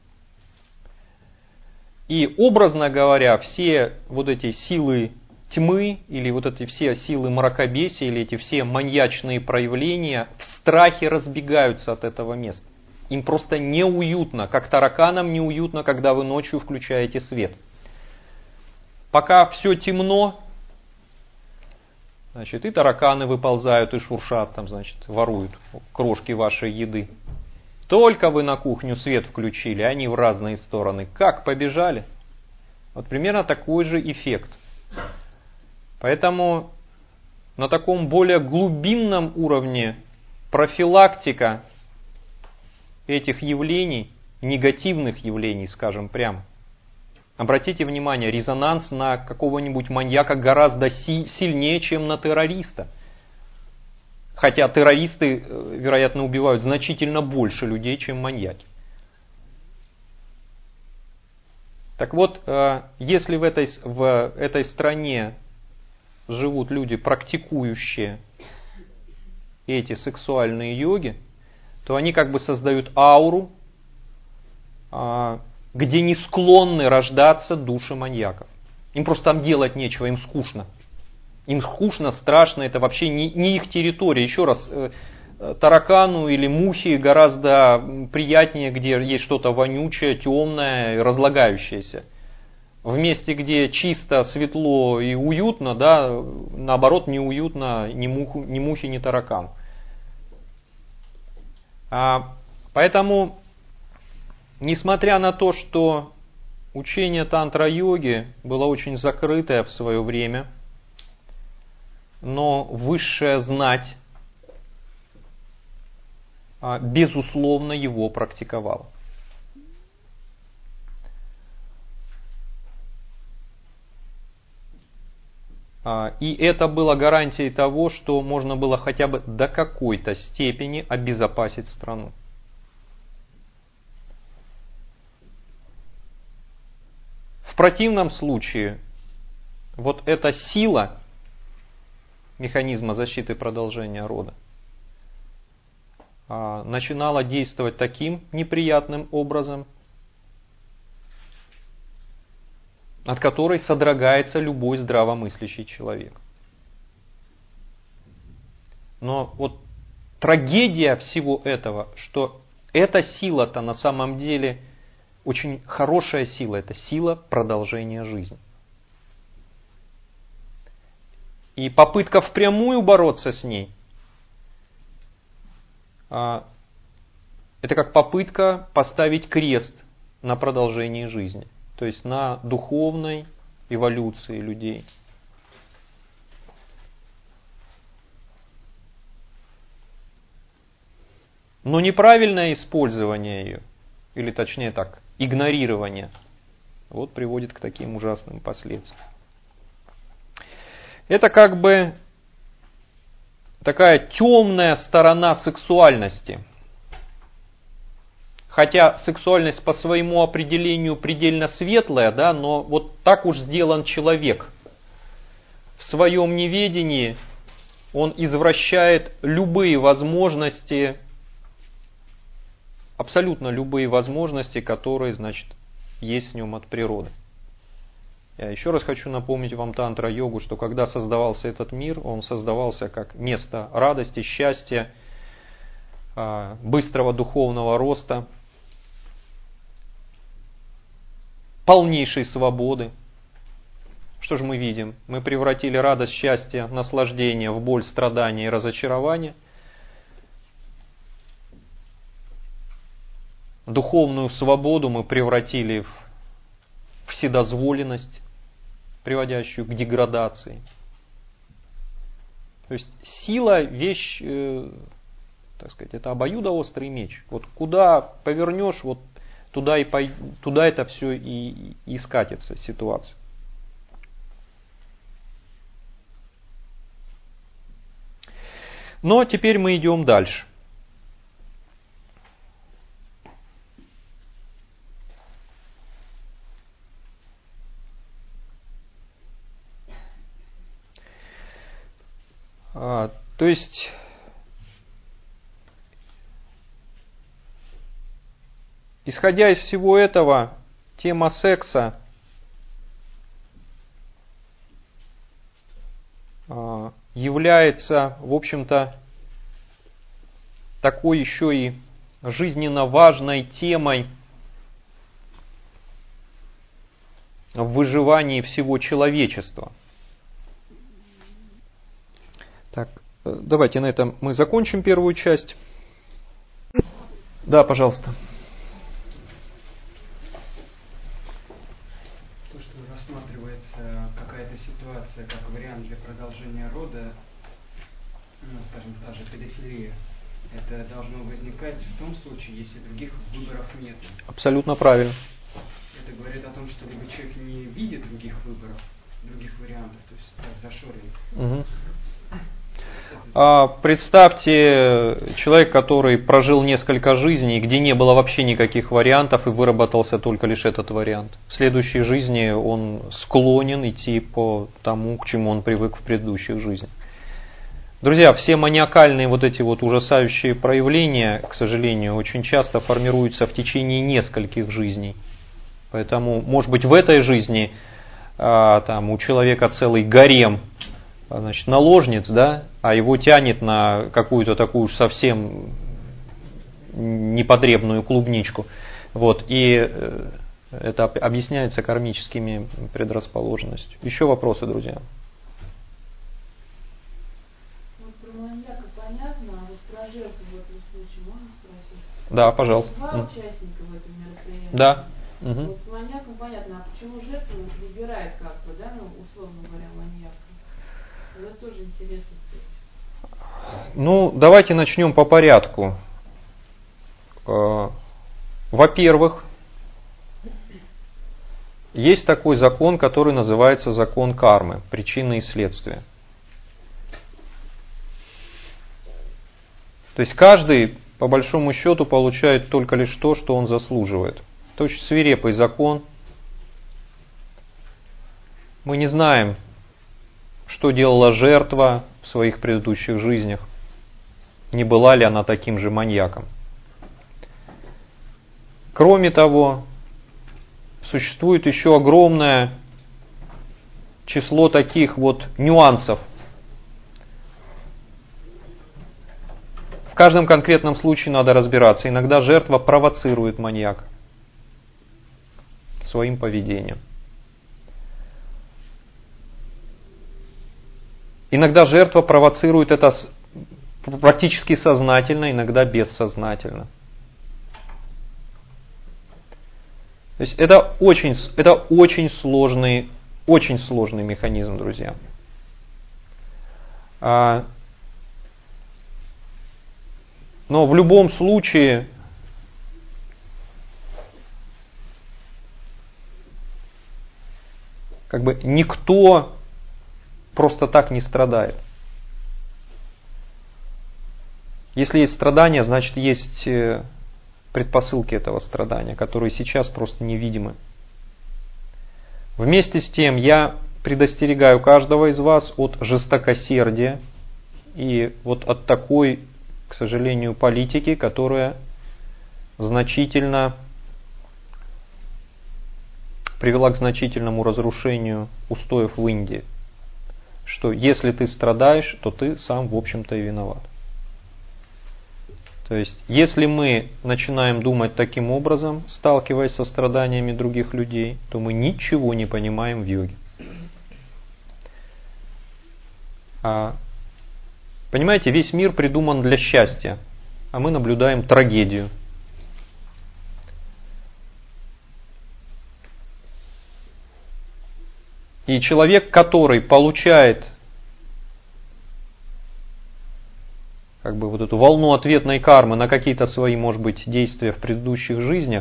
И образно говоря, все вот эти силы тьмы, или вот эти все силы мракобесия, или эти все маньячные проявления в страхе разбегаются от этого места. Им просто неуютно, как тараканам неуютно, когда вы ночью включаете свет. Пока все темно, значит, и тараканы выползают и шуршат, там, значит, воруют крошки вашей еды. Только вы на кухню свет включили, они в разные стороны. Как побежали? Вот примерно такой же эффект. Поэтому на таком более глубинном уровне профилактика этих явлений, негативных явлений, скажем прямо. Обратите внимание, резонанс на какого-нибудь маньяка гораздо си- сильнее, чем на террориста. Хотя террористы, вероятно, убивают значительно больше людей, чем маньяки. Так вот, если в этой, в этой стране живут люди, практикующие эти сексуальные йоги, то они как бы создают ауру, где не склонны рождаться души маньяков. Им просто там делать нечего, им скучно. Им скучно, страшно, это вообще не, не их территория. Еще раз, таракану или мухе гораздо приятнее, где есть что-то вонючее, темное, разлагающееся. В месте, где чисто, светло и уютно, да, наоборот, неуютно ни, муху, ни мухе, ни таракану. А, поэтому, несмотря на то, что учение тантра-йоги было очень закрытое в свое время, но высшая знать, безусловно, его практиковала. И это было гарантией того, что можно было хотя бы до какой-то степени обезопасить страну. В противном случае, вот эта сила механизма защиты продолжения рода начинала действовать таким неприятным образом, от которой содрогается любой здравомыслящий человек. Но вот трагедия всего этого, что эта сила-то на самом деле очень хорошая сила, это сила продолжения жизни. И попытка впрямую бороться с ней, это как попытка поставить крест на продолжении жизни. То есть на духовной эволюции людей. Но неправильное использование ее, или точнее так, игнорирование, вот приводит к таким ужасным последствиям. Это как бы такая темная сторона сексуальности. Хотя сексуальность по своему определению предельно светлая, да, но вот так уж сделан человек. В своем неведении он извращает любые возможности, абсолютно любые возможности, которые, значит, есть в нем от природы. Я еще раз хочу напомнить вам тантра-йогу, что когда создавался этот мир, он создавался как место радости, счастья, быстрого духовного роста, полнейшей свободы. Что же мы видим? Мы превратили радость, счастье, наслаждение в боль, страдание и разочарование. Духовную свободу мы превратили в вседозволенность, приводящую к деградации. То есть сила вещь, э, так сказать, это обоюдоострый меч. Вот куда повернешь, вот туда, и пой... туда это все и, и скатится ситуация. Но теперь мы идем дальше. А, то есть исходя из всего этого, тема секса а, является, в общем-то, такой еще и жизненно важной темой в выживании всего человечества. Так, давайте на этом мы закончим первую часть. Да, пожалуйста. То, что рассматривается какая-то ситуация как вариант для продолжения рода, ну, скажем, та же педофилия, это должно возникать в том случае, если других выборов нет. Абсолютно правильно. Это говорит о том, что либо человек не видит других выборов, других вариантов, то есть так зашоренных. Угу. А представьте, человек, который прожил несколько жизней, где не было вообще никаких вариантов и выработался только лишь этот вариант. В следующей жизни он склонен идти по тому, к чему он привык в предыдущих жизнях. Друзья, все маниакальные вот эти вот ужасающие проявления, к сожалению, очень часто формируются в течение нескольких жизней. Поэтому, может быть, в этой жизни а, там, у человека целый гарем, значит, наложниц, да, а его тянет на какую-то такую совсем непотребную клубничку. Вот, и это объясняется кармическими предрасположенностью. Еще вопросы, друзья? Вот про маньяка понятно, а вот про жертву в этом случае можно спросить? Да, пожалуйста. Два участника в этом мероприятии. Да. Вот Угу. с маньяком понятно, а почему жертва выбирает как бы, да, ну, условно говоря, маньяка? Это тоже интересно. Ну, давайте начнем по порядку. Во-первых, есть такой закон, который называется закон кармы, причины и следствия. То есть каждый, по большому счету, получает только лишь то, что он заслуживает. Это очень свирепый закон. Мы не знаем, что делала жертва в своих предыдущих жизнях. Не была ли она таким же маньяком. Кроме того, существует еще огромное число таких вот нюансов. В каждом конкретном случае надо разбираться. Иногда жертва провоцирует маньяка своим поведением. Иногда жертва провоцирует это практически сознательно, иногда бессознательно. То есть это очень, это очень сложный, очень сложный механизм, друзья. Но в любом случае как бы никто просто так не страдает. Если есть страдания, значит есть предпосылки этого страдания, которые сейчас просто невидимы. Вместе с тем я предостерегаю каждого из вас от жестокосердия и вот от такой, к сожалению, политики, которая значительно привела к значительному разрушению устоев в Индии. Что если ты страдаешь, то ты сам, в общем-то, и виноват. То есть, если мы начинаем думать таким образом, сталкиваясь со страданиями других людей, то мы ничего не понимаем в йоге. А, понимаете, весь мир придуман для счастья, а мы наблюдаем трагедию. И человек, который получает как бы вот эту волну ответной кармы на какие-то свои, может быть, действия в предыдущих жизнях,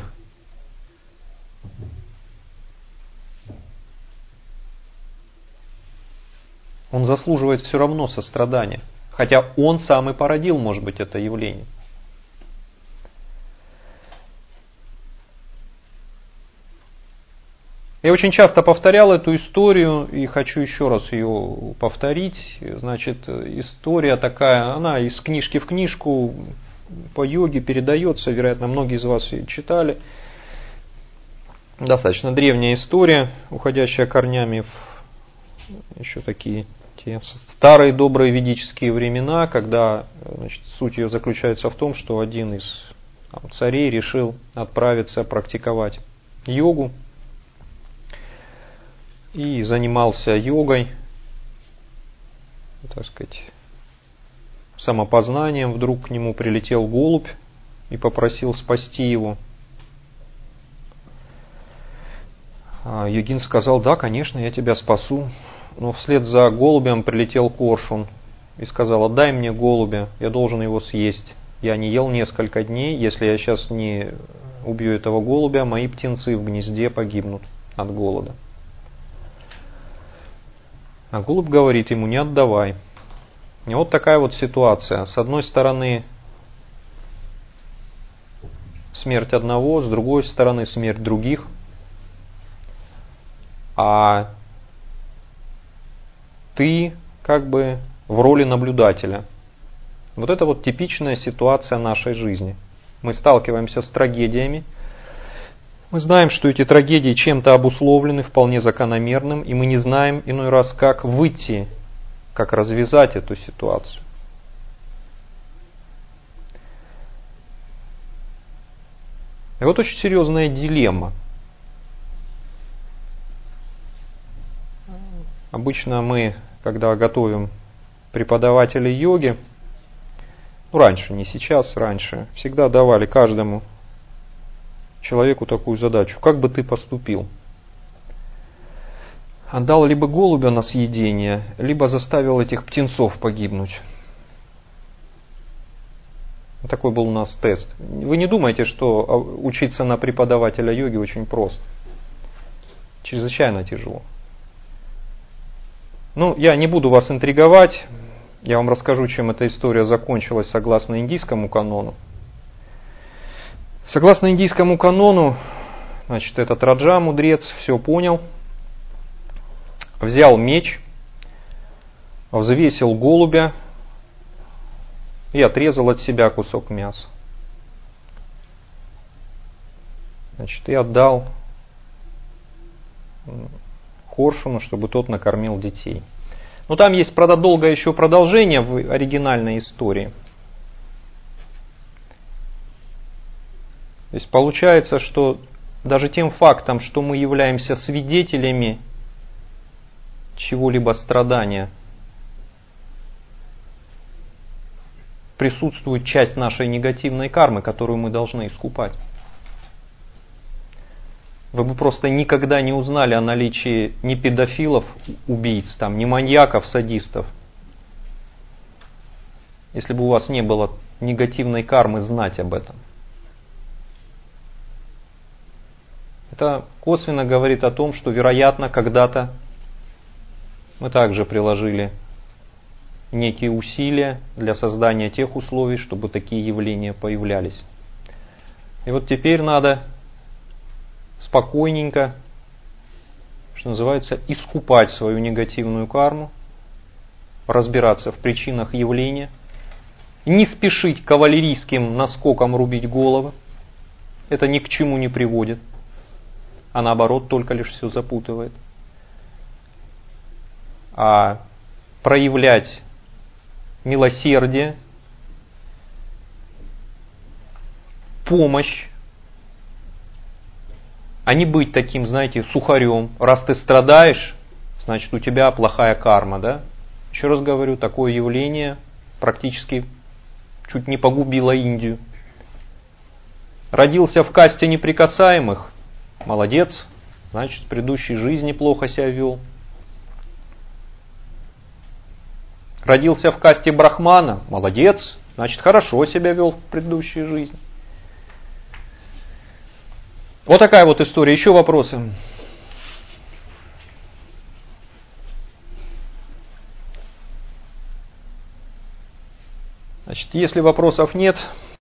он заслуживает все равно сострадания. Хотя он сам и породил, может быть, это явление. Я очень часто повторял эту историю и хочу еще раз ее повторить. Значит, история такая, она из книжки в книжку по йоге передается, вероятно, многие из вас ее читали. Достаточно древняя история, уходящая корнями в еще такие те старые добрые ведические времена, когда, значит, суть ее заключается в том, что один из там, царей решил отправиться практиковать йогу. И занимался йогой, так сказать, самопознанием. Вдруг к нему прилетел голубь и попросил спасти его. А йогин сказал: да, конечно, я тебя спасу. Но вслед за голубем прилетел коршун и сказал: отдай мне голубя, я должен его съесть. Я не ел несколько дней, если я сейчас не убью этого голубя, мои птенцы в гнезде погибнут от голода. А голубь говорит ему: не отдавай. И вот такая вот ситуация. С одной стороны смерть одного, с другой стороны смерть других. А ты как бы в роли наблюдателя. Вот это вот типичная ситуация нашей жизни. Мы сталкиваемся с трагедиями. Мы знаем, что эти трагедии чем-то обусловлены, вполне закономерным, и мы не знаем иной раз, как выйти, как развязать эту ситуацию. И вот очень серьезная дилемма. Обычно мы, когда готовим преподавателей йоги, ну раньше, не сейчас, раньше, всегда давали каждому человеку такую задачу: как бы ты поступил? Отдал либо голубя на съедение, либо заставил этих птенцов погибнуть. Такой был у нас тест. Вы не думайте, что учиться на преподавателя йоги очень просто. Чрезвычайно тяжело. Ну, я не буду вас интриговать. Я вам расскажу, чем эта история закончилась согласно индийскому канону. Согласно индийскому канону, значит, этот Раджа, мудрец, все понял, взял меч, взвесил голубя и отрезал от себя кусок мяса. Значит, и отдал коршуну, чтобы тот накормил детей. Но там есть, правда, долгое еще продолжение в оригинальной истории. То есть получается, что даже тем фактом, что мы являемся свидетелями чего-либо страдания, присутствует часть нашей негативной кармы, которую мы должны искупать. Вы бы просто никогда не узнали о наличии ни педофилов, убийц, там, ни маньяков, садистов, если бы у вас не было негативной кармы знать об этом. Это косвенно говорит о том, что, вероятно, когда-то мы также приложили некие усилия для создания тех условий, чтобы такие явления появлялись. И вот теперь надо спокойненько, что называется, искупать свою негативную карму, разбираться в причинах явления, не спешить кавалерийским наскоком рубить головы. Это ни к чему не приводит, а наоборот только лишь все запутывает. А проявлять милосердие, помощь, а не быть таким, знаете, сухарем. Раз ты страдаешь, значит у тебя плохая карма, да? Еще раз говорю, такое явление практически чуть не погубило Индию. Родился в касте неприкасаемых, молодец, значит в предыдущей жизни плохо себя вел. Родился в касте брахмана, молодец, значит хорошо себя вел в предыдущей жизни. Вот такая вот история. Еще вопросы? Значит, если вопросов нет,